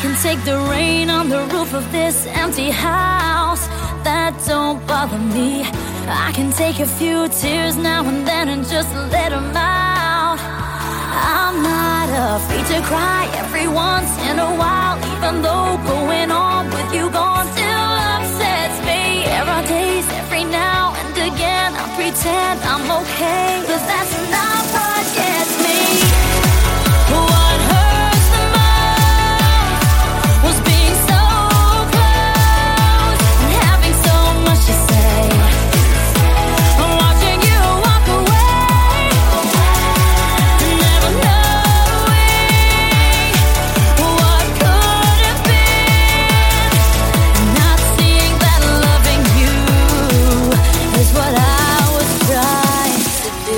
can take the rain on the roof of this empty house. That don't bother me. I can take a few tears now and then and just let them out. I'm not afraid to cry every once in a while, even though going on with you gone still upsets me. There are days every now and again I pretend I'm okay, but that's not what gets me. What hurts the most was being so close and having so much to say. Watching you walk away, never knowing what could have been. Not seeing that loving you is what I was trying to do.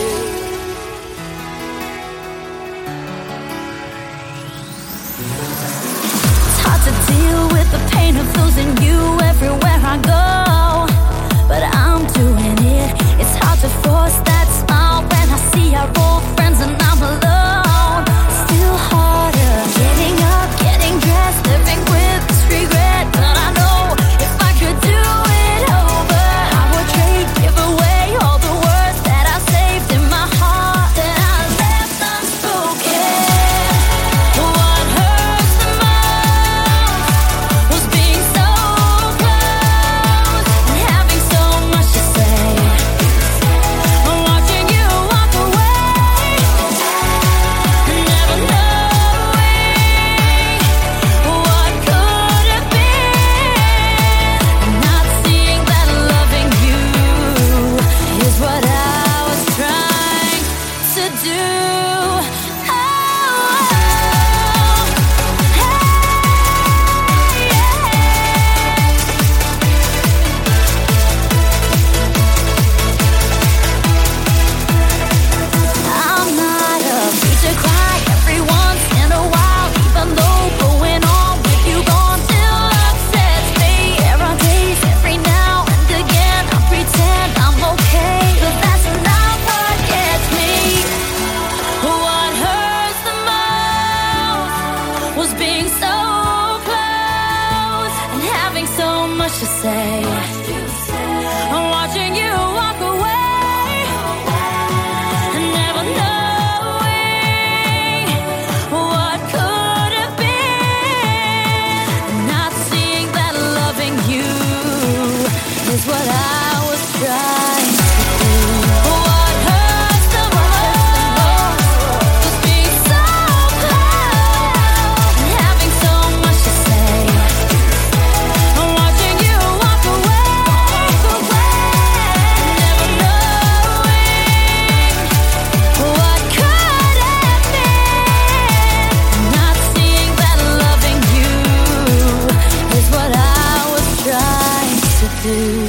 It's hard to deal with the pain of losing you everywhere I go, but I'm doing it. It's hard to force that smile when I see our old friends and I'm alone. Still harder getting up, getting dressed, living with this regret. But I know if I could do it over, I would give away all the words that I saved in my heart that I left unspoken. What hurts the most was being so close and having so much to say. Watching you walk away, never knowing what could have been. Not seeing that loving you is what I was trying to do. Oh, I'm not afraid to cry every once in a while, even though going on with you gone still upsets me. There are days every now and again I pretend I'm okay, but that's not what gets me. What hurts the most was being so close and having so much to say. Watching you walk away, never knowing what could have been. Not seeing that loving you is what I was trying to do. What hurts the most was being so close and having so much to say. Watching you walk away, never knowing what could have been. Not seeing that loving you is what I was trying to do.